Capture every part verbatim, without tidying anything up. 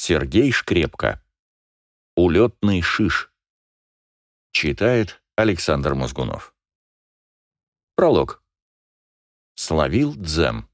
Сергей Шкрепко. «Улетный шиш». Читает Александр Мозгунов. Пролог. Словил дзен.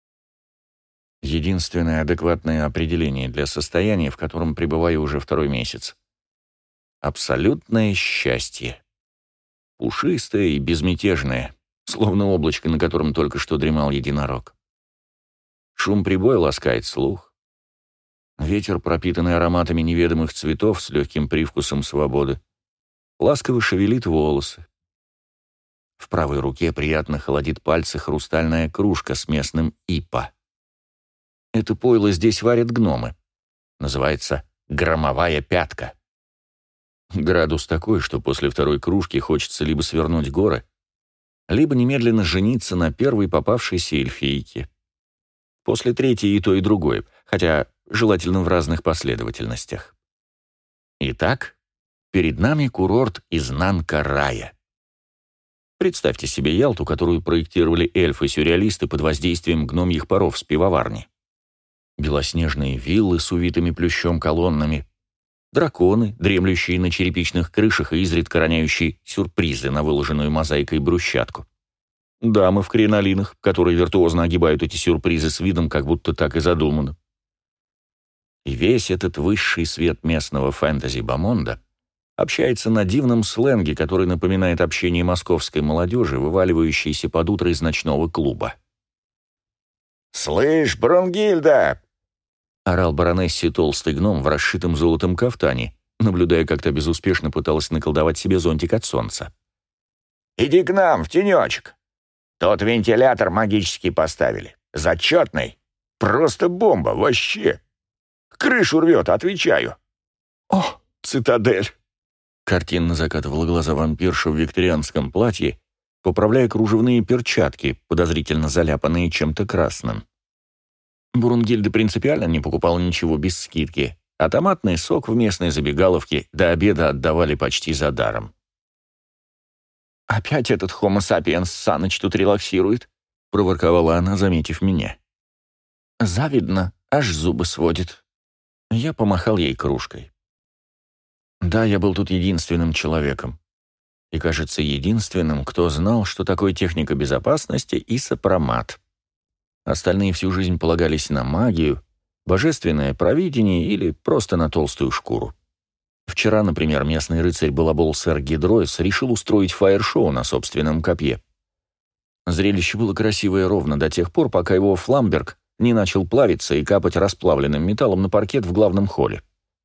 Единственное адекватное определение для состояния, в котором пребываю уже второй месяц. Абсолютное счастье. Пушистое и безмятежное, словно облачко, на котором только что дремал единорог. Шум прибоя ласкает слух. Ветер, пропитанный ароматами неведомых цветов с легким привкусом свободы, ласково шевелит волосы. В правой руке приятно холодит пальцы хрустальная кружка с местным ипа. Это пойло здесь варят гномы. Называется «громовая пятка». Градус такой, что после второй кружки хочется либо свернуть горы, либо немедленно жениться на первой попавшейся эльфийке. После третьей и то, и другое, хотя желательно в разных последовательностях. Итак, перед нами курорт изнанка-рая. Представьте себе Ялту, которую проектировали эльфы-сюрреалисты под воздействием гномьих паров с пивоварни. Белоснежные виллы с увитыми плющом колоннами, драконы, дремлющие на черепичных крышах и изредка роняющие сюрпризы на выложенную мозаикой брусчатку. Дамы в кринолинах, которые виртуозно огибают эти сюрпризы с видом, как будто так и задумано. И весь этот высший свет местного фэнтези-бомонда общается на дивном сленге, который напоминает общение московской молодежи, вываливающейся под утро из ночного клуба. «Слышь, Брунгильда!» — орал баронессе толстый гном в расшитом золотом кафтане, наблюдая, как та безуспешно пыталась наколдовать себе зонтик от солнца. «Иди к нам, в тенечек. Тот вентилятор магический поставили. Зачетный. Просто бомба, вообще. Крышу рвет, отвечаю». «О, цитадель!» — картинно закатывала глаза вампирша в викторианском платье, поправляя кружевные перчатки, подозрительно заляпанные чем-то красным. Брунгильда принципиально не покупала ничего без скидки, а томатный сок в местной забегаловке до обеда отдавали почти за даром. «Опять этот Homo sapiens Саныч тут релаксирует», — проворковала она, заметив меня. «Завидно, аж зубы сводит». Я помахал ей кружкой. Да, я был тут единственным человеком. И, кажется, единственным, кто знал, что такое техника безопасности и сопромат. Остальные всю жизнь полагались на магию, божественное провидение или просто на толстую шкуру. Вчера, например, местный рыцарь-балабол сэр Гидройс решил устроить фаер-шоу на собственном копье. Зрелище было красивое ровно до тех пор, пока его фламберг не начал плавиться и капать расплавленным металлом на паркет в главном холле.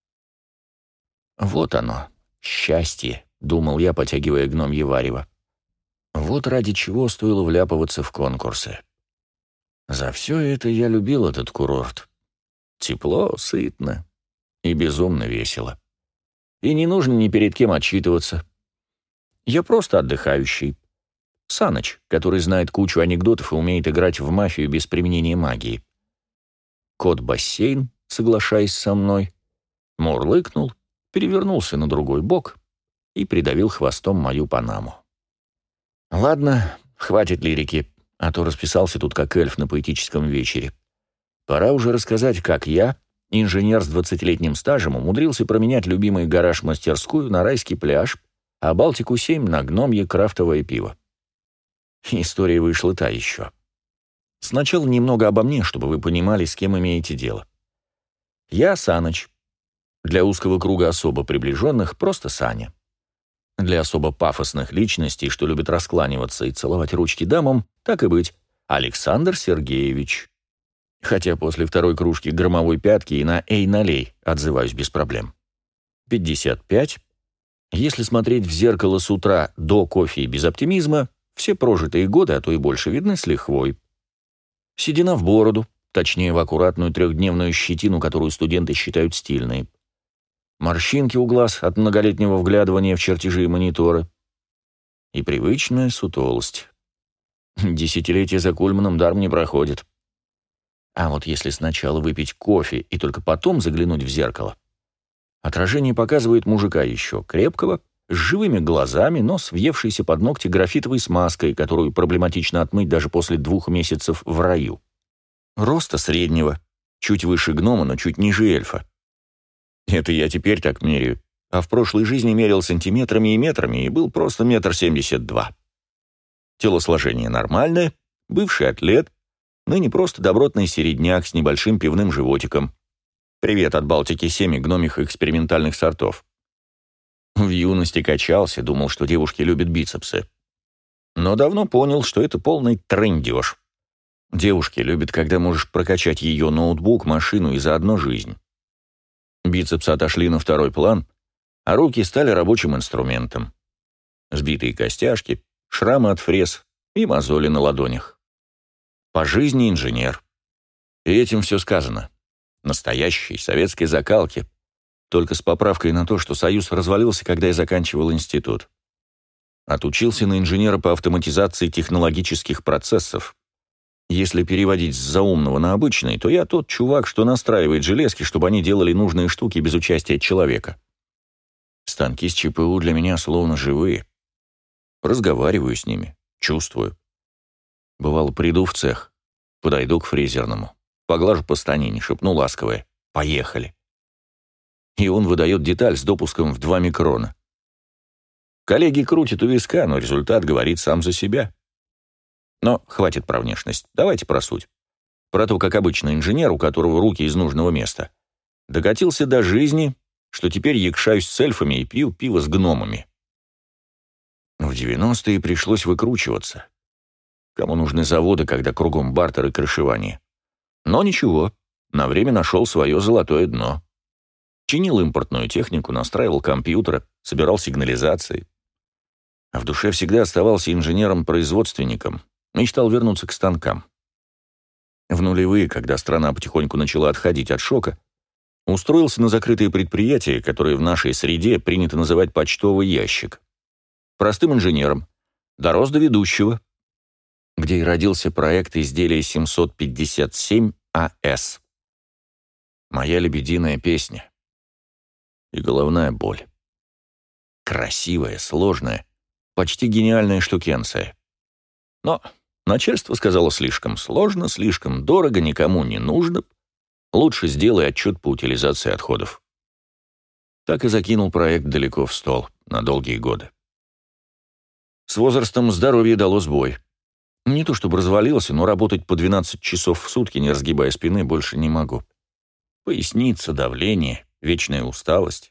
Вот оно, счастье, думал я, потягивая гномье варево. Вот ради чего стоило вляпываться в конкурсы. За все это я любил этот курорт. Тепло, сытно и безумно весело. И не нужно ни перед кем отчитываться. Я просто отдыхающий. Саныч, который знает кучу анекдотов и умеет играть в мафию без применения магии. Кот-бассейн, соглашаясь со мной, мурлыкнул, перевернулся на другой бок и придавил хвостом мою панаму. Ладно, хватит лирики, а то расписался тут как эльф на поэтическом вечере. Пора уже рассказать, как я, инженер с двадцатилетним стажем, умудрился променять любимый гараж-мастерскую на райский пляж, а Балтику-семь на гномье крафтовое пиво. История вышла та еще. Сначала немного обо мне, чтобы вы понимали, с кем имеете дело. Я Саныч. Для узкого круга особо приближенных просто Саня. Для особо пафосных личностей, что любят раскланиваться и целовать ручки дамам, так и быть, Александр Сергеевич. Хотя после второй кружки громовой пятки и на «Эй, налей» отзываюсь без проблем. пятьдесят пять. Если смотреть в зеркало с утра до кофе и без оптимизма, все прожитые годы, а то и больше, видны с лихвой. Седина в бороду, точнее в аккуратную трехдневную щетину, которую студенты считают стильной. Морщинки у глаз от многолетнего вглядывания в чертежи и мониторы. И привычная сутулость. Десятилетия за Кульманом даром не проходит. А вот если сначала выпить кофе и только потом заглянуть в зеркало, отражение показывает мужика еще крепкого, с живыми глазами, но с въевшейся под ногти графитовой смазкой, которую проблематично отмыть даже после двух месяцев в раю. Роста среднего, чуть выше гнома, но чуть ниже эльфа. Это я теперь так меряю, а в прошлой жизни мерил сантиметрами и метрами и был просто метр семьдесят два. Телосложение нормальное, бывший атлет, ныне просто добротный середняк с небольшим пивным животиком. Привет от Балтики семь и гномих экспериментальных сортов. В юности качался, думал, что девушки любят бицепсы. Но давно понял, что это полный трындеж. Девушки любят, когда можешь прокачать ее ноутбук, машину и заодно жизнь. Бицепсы отошли на второй план, а руки стали рабочим инструментом. Сбитые костяшки, шрамы от фрез и мозоли на ладонях. По жизни инженер. И этим все сказано. Настоящей советской закалки, только с поправкой на то, что Союз развалился, когда я заканчивал институт. Отучился на инженера по автоматизации технологических процессов. Если переводить с заумного на обычный, то я тот чувак, что настраивает железки, чтобы они делали нужные штуки без участия человека. Станки с ЧПУ для меня словно живые. Разговариваю с ними, чувствую. Бывало, приду в цех, подойду к фрезерному, поглажу по станине, шепну ласковое «Поехали». И он выдает деталь с допуском в два микрона. Коллеги крутят у виска, но результат говорит сам за себя. Но хватит про внешность, давайте про суть. Про то, как обычный инженер, у которого руки из нужного места, докатился до жизни, что теперь якшаюсь с эльфами и пью пиво с гномами. В девяностые пришлось выкручиваться. Кому нужны заводы, когда кругом бартер и крышевание? Но ничего, на время нашел свое золотое дно. Чинил импортную технику, настраивал компьютеры, собирал сигнализации. А в душе всегда оставался инженером-производственником, мечтал вернуться к станкам. В нулевые, когда страна потихоньку начала отходить от шока, устроился на закрытые предприятия, которые в нашей среде принято называть почтовый ящик. Простым инженером, дорос до ведущего, где и родился проект изделия семьсот пятьдесят семь А С. Моя лебединая песня. И головная боль. Красивая, сложная, почти гениальная штукенция. Но начальство сказало слишком сложно, слишком дорого, никому не нужно. Лучше сделай отчет по утилизации отходов. Так и закинул проект далеко в стол, на долгие годы. С возрастом здоровье дало сбой. Не то чтобы развалился, но работать по двенадцать часов в сутки, не разгибая спины, больше не могу. Поясница, давление, вечная усталость.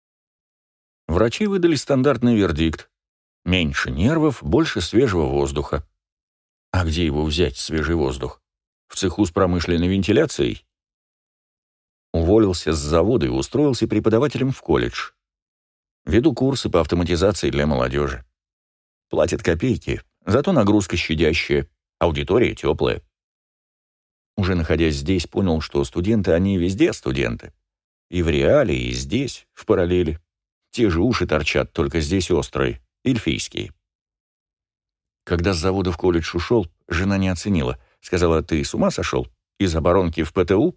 Врачи выдали стандартный вердикт. Меньше нервов, больше свежего воздуха. А где его взять, свежий воздух? В цеху с промышленной вентиляцией? Уволился с завода и устроился преподавателем в колледж. Веду курсы по автоматизации для молодежи. Платят копейки, зато нагрузка щадящая, аудитория теплая. Уже находясь здесь, понял, что студенты, они везде студенты. И в реале, и здесь, в параллели. Те же уши торчат, только здесь острые, эльфийские. Когда с завода в колледж ушел, жена не оценила. Сказала: «Ты с ума сошел? Из оборонки в ПТУ?»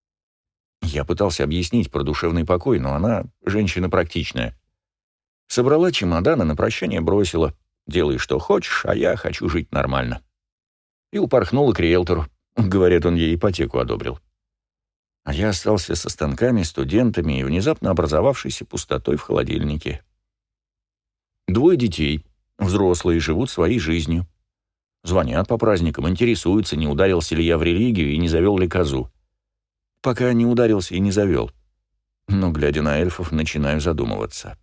Я пытался объяснить про душевный покой, но она женщина практичная. Собрала чемоданы, на прощание бросила. «Делай, что хочешь, а я хочу жить нормально». И упорхнула к риэлтору. Говорят, он ей ипотеку одобрил. А я остался со станками, студентами и внезапно образовавшейся пустотой в холодильнике. Двое детей, взрослые, живут своей жизнью. Звонят по праздникам, интересуются, не ударился ли я в религию и не завел ли козу. Пока не ударился и не завел. Но, глядя на эльфов, начинаю задумываться.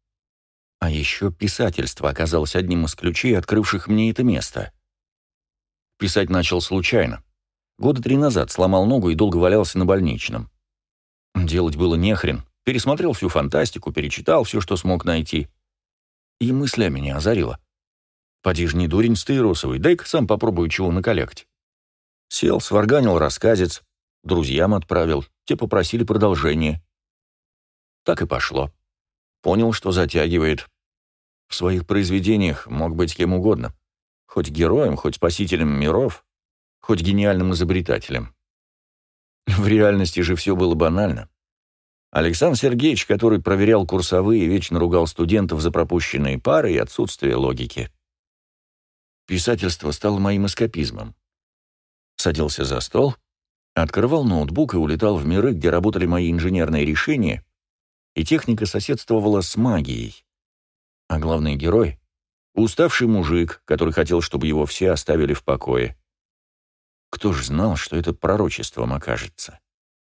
А еще писательство оказалось одним из ключей, открывших мне это место. Писать начал случайно. Года три назад сломал ногу и долго валялся на больничном. Делать было нехрен. Пересмотрел всю фантастику, перечитал все, что смог найти. И мысля меня озарила. Поди ж не дурень стаиросовый, дай-ка сам попробую чего накалякать. Сел, сварганил рассказец, друзьям отправил, те попросили продолжение. Так и пошло. Понял, что затягивает. В своих произведениях мог быть кем угодно. Хоть героем, хоть спасителем миров, хоть гениальным изобретателем. В реальности же все было банально. Александр Сергеевич, который проверял курсовые, вечно ругал студентов за пропущенные пары и отсутствие логики. Писательство стало моим эскапизмом. Садился за стол, открывал ноутбук и улетал в миры, где работали мои инженерные решения, и техника соседствовала с магией. А главный герой — уставший мужик, который хотел, чтобы его все оставили в покое. Кто ж знал, что это пророчеством окажется?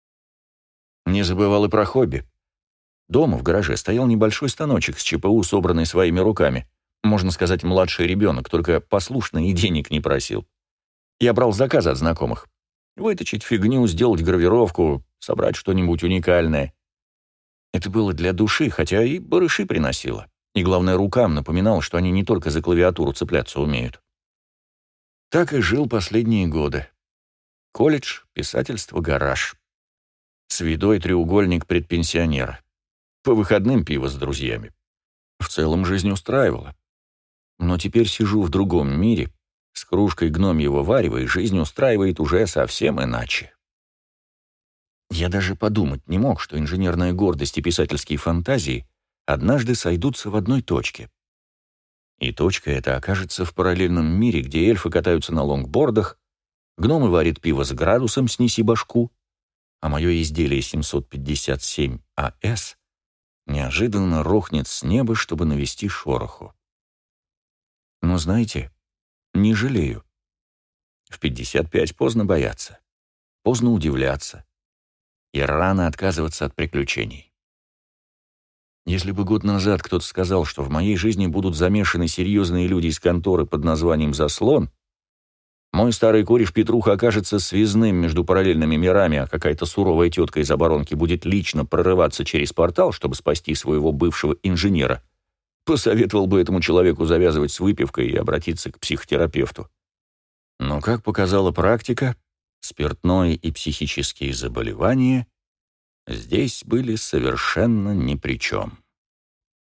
Не забывал и про хобби. Дома в гараже стоял небольшой станочек с ЧПУ, собранный своими руками. Можно сказать, младший ребенок, только послушно и денег не просил. Я брал заказы от знакомых. Выточить фигню, сделать гравировку, собрать что-нибудь уникальное. Это было для души, хотя и барыши приносило. И, главное, рукам напоминал, что они не только за клавиатуру цепляться умеют. Так и жил последние годы. Колледж, писательство, гараж. С видой треугольник предпенсионера. По выходным пиво с друзьями. В целом жизнь устраивала. Но теперь сижу в другом мире, с кружкой гномьего варева, и жизнь устраивает уже совсем иначе. Я даже подумать не мог, что инженерная гордость и писательские фантазии однажды сойдутся в одной точке. И точка эта окажется в параллельном мире, где эльфы катаются на лонгбордах, гномы варят пиво с градусом «снеси башку», а мое изделие семьсот пятьдесят семь А С неожиданно рухнет с неба, чтобы навести шороху. Но знаете, не жалею. В пятьдесят пять поздно бояться, поздно удивляться и рано отказываться от приключений. Если бы год назад кто-то сказал, что в моей жизни будут замешаны серьезные люди из конторы под названием «Заслон», мой старый кореш Петруха окажется связным между параллельными мирами, а какая-то суровая тетка из оборонки будет лично прорываться через портал, чтобы спасти своего бывшего инженера, посоветовал бы этому человеку завязывать с выпивкой и обратиться к психотерапевту. Но, как показала практика, спиртное и психические заболевания здесь были совершенно ни при чем.